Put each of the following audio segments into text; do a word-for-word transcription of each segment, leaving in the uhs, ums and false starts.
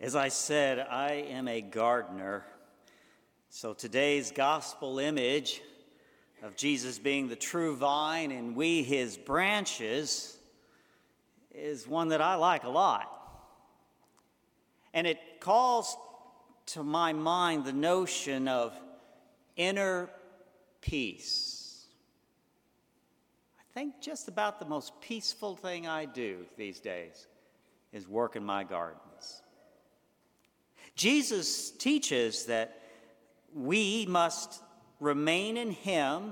As I said, I am a gardener, so today's gospel image of Jesus being the true vine and we his branches is one that I like a lot. And it calls to my mind the notion of inner peace. I think just about the most peaceful thing I do these days is work in my gardens. Jesus teaches that we must remain in him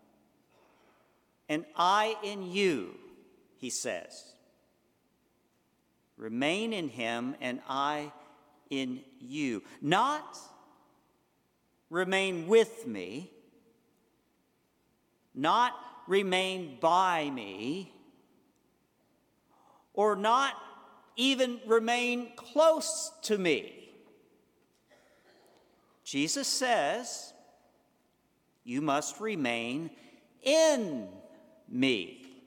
and I in you, he says. Remain in him and I in you. Not remain with me, not remain by me, or not even remain close to me. Jesus says, you must remain in me.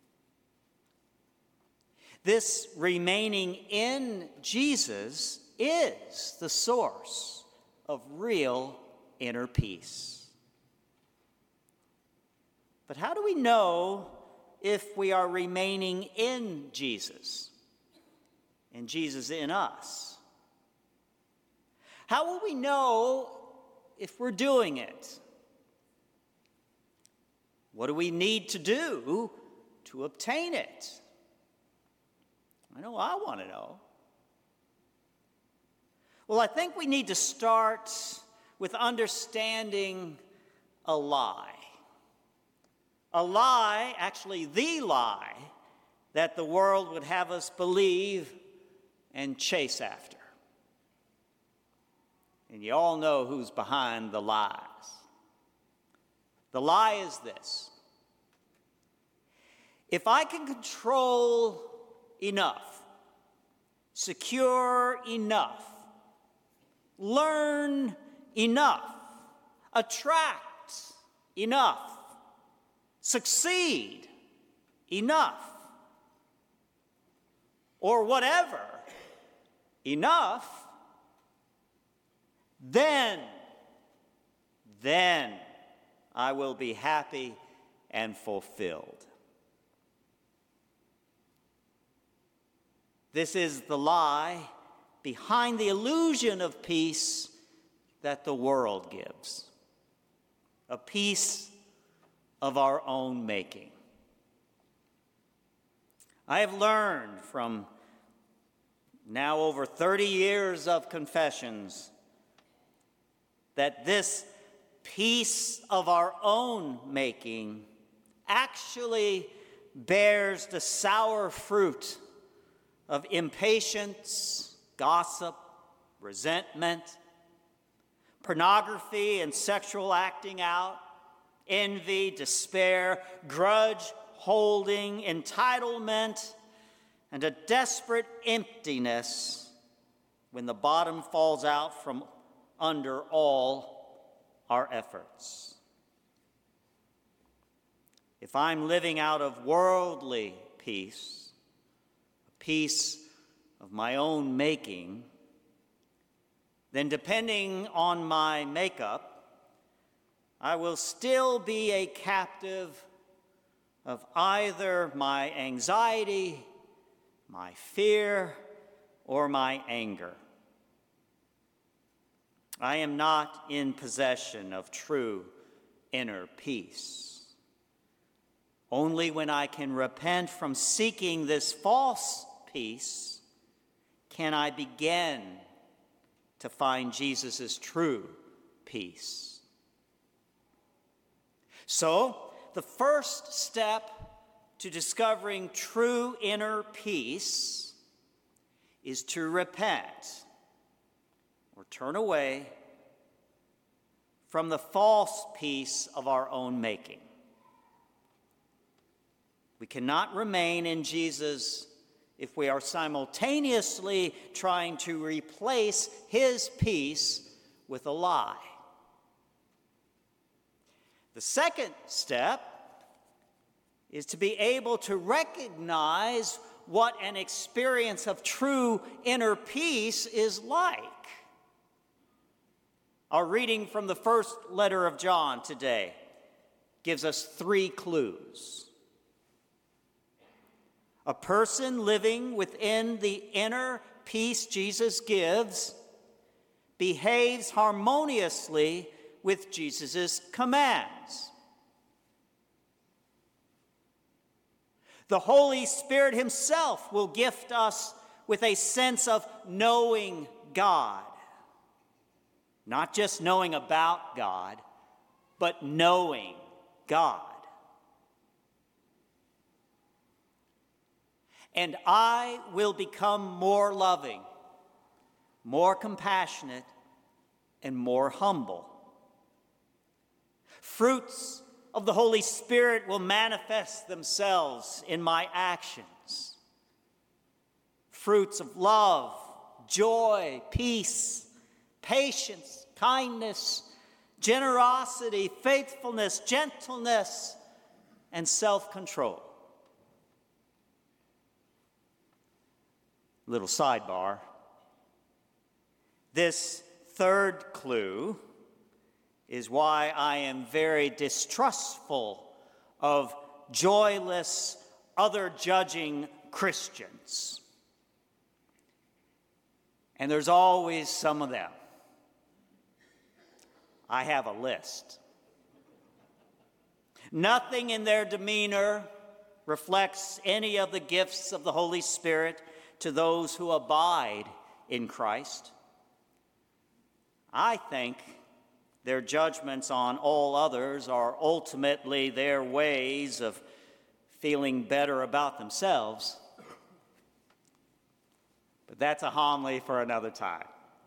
This remaining in Jesus is the source of real inner peace. But how do we know if we are remaining in Jesus and Jesus in us? How will we know if we're doing it? What do we need to do to obtain it? I know I want to know. Well, I think we need to start with understanding a lie. A lie, actually the lie, that the world would have us believe and chase after. And you all know who's behind the lies. The lie is this: if I can control enough, secure enough, learn enough, attract enough, succeed enough, or whatever enough, then, then I will be happy and fulfilled. This is the lie behind the illusion of peace that the world gives. A peace of our own making. I have learned from now over thirty years of confessions that this peace of our own making actually bears the sour fruit of impatience, gossip, resentment, pornography and sexual acting out, envy, despair, grudge holding, entitlement, and a desperate emptiness when the bottom falls out from under all our efforts. If I'm living out of worldly peace, a peace of my own making, then depending on my makeup, I will still be a captive of either my anxiety, my fear, or my anger. I am not in possession of true inner peace. Only when I can repent from seeking this false peace can I begin to find Jesus' true peace. So, the first step to discovering true inner peace is to repent or turn away from the false peace of our own making. We cannot remain in Jesus if we are simultaneously trying to replace his peace with a lie. The second step is to be able to recognize what an experience of true inner peace is like. Our reading from the first letter of John today gives us three clues. A person living within the inner peace Jesus gives behaves harmoniously with Jesus' commands. The Holy Spirit himself will gift us with a sense of knowing God. Not just knowing about God, but knowing God. And I will become more loving, more compassionate, and more humble. Fruits of the Holy Spirit will manifest themselves in my actions. Fruits of love, joy, peace, patience, kindness, generosity, faithfulness, gentleness, and self-control. Little sidebar. This third clue is why I am very distrustful of joyless, other-judging Christians. And there's always some of them. I have a list. Nothing in their demeanor reflects any of the gifts of the Holy Spirit to those who abide in Christ. I think their judgments on all others are ultimately their ways of feeling better about themselves. But that's a homily for another time.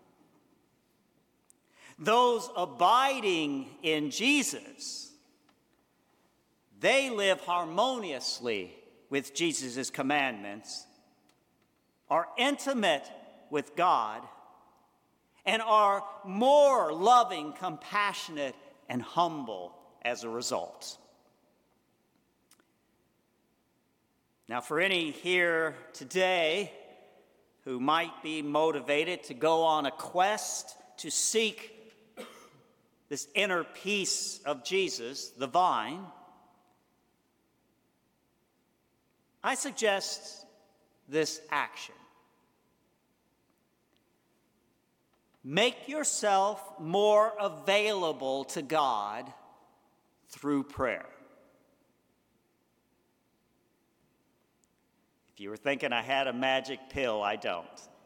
Those abiding in Jesus, they live harmoniously with Jesus' commandments, are intimate with God, and are more loving, compassionate, and humble as a result. Now, for any here today who might be motivated to go on a quest to seek this inner peace of Jesus, the vine, I suggest this action. Make yourself more available to God through prayer. If you were thinking I had a magic pill, I don't.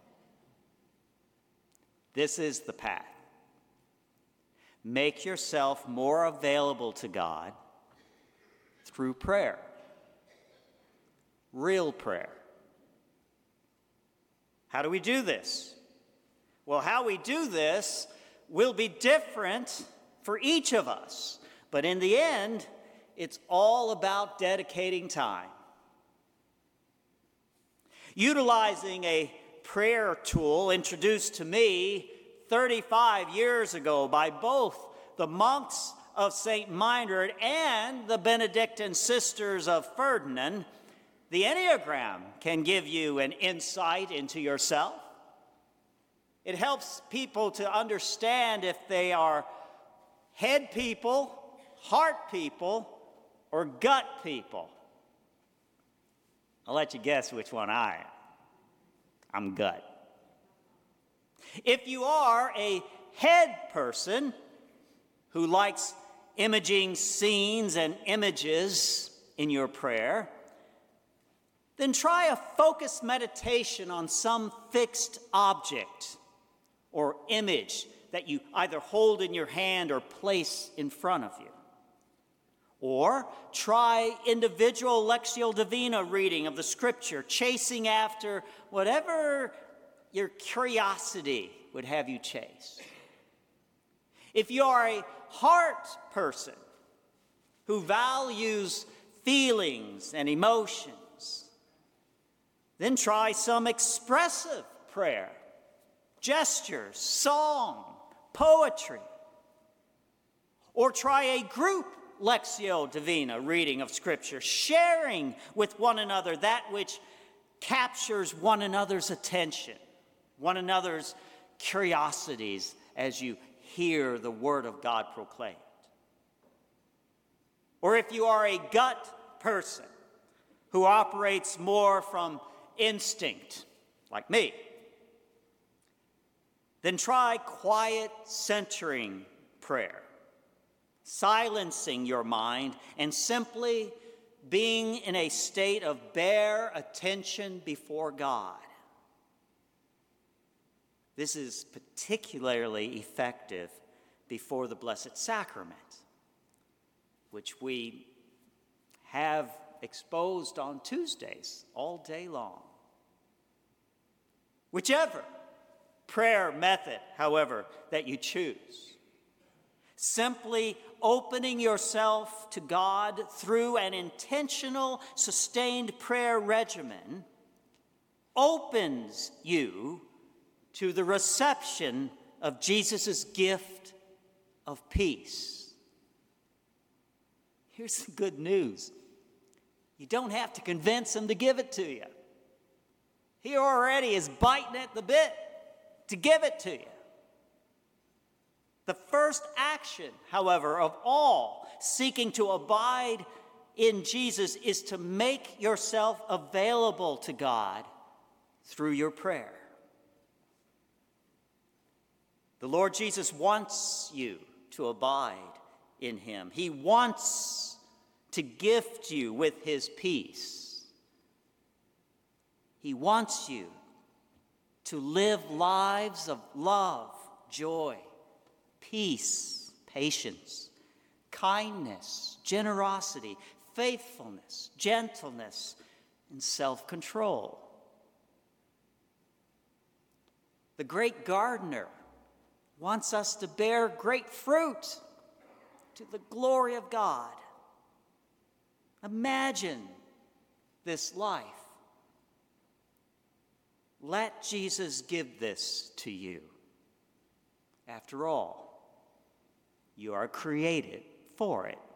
This is the path. Make yourself more available to God through prayer. Real prayer. How do we do this? Well, how we do this will be different for each of us. But in the end, it's all about dedicating time. Utilizing a prayer tool introduced to me thirty-five years ago by both the monks of Saint Meinrad and the Benedictine sisters of Ferdinand, the Enneagram can give you an insight into yourself. It helps people to understand if they are head people, heart people, or gut people. I'll let you guess which one I am. I'm gut. If you are a head person who likes imaging scenes and images in your prayer, then try a focused meditation on some fixed object or image that you either hold in your hand or place in front of you. Or try individual Lectio Divina reading of the Scripture, chasing after whatever your curiosity would have you chase. If you are a heart person who values feelings and emotions, then try some expressive prayer, gestures, song, poetry. Or try a group Lectio Divina reading of Scripture, sharing with one another that which captures one another's attention, one another's curiosities as you hear the word of God proclaimed. Or if you are a gut person who operates more from instinct, like me, then try quiet centering prayer, silencing your mind and simply being in a state of bare attention before God. This is particularly effective before the Blessed Sacrament, which we have exposed on Tuesdays all day long. Whichever prayer method, however, that you choose, simply opening yourself to God through an intentional, sustained prayer regimen opens you to the reception of Jesus' gift of peace. Here's the good news. You don't have to convince him to give it to you. He already is biting at the bit to give it to you. The first action, however, of all seeking to abide in Jesus is to make yourself available to God through your prayer. The Lord Jesus wants you to abide in him. He wants to gift you with his peace. He wants you to live lives of love, joy, peace, patience, kindness, generosity, faithfulness, gentleness, and self-control. The great gardener wants us to bear great fruit to the glory of God. Imagine this life. Let Jesus give this to you. After all, you are created for it.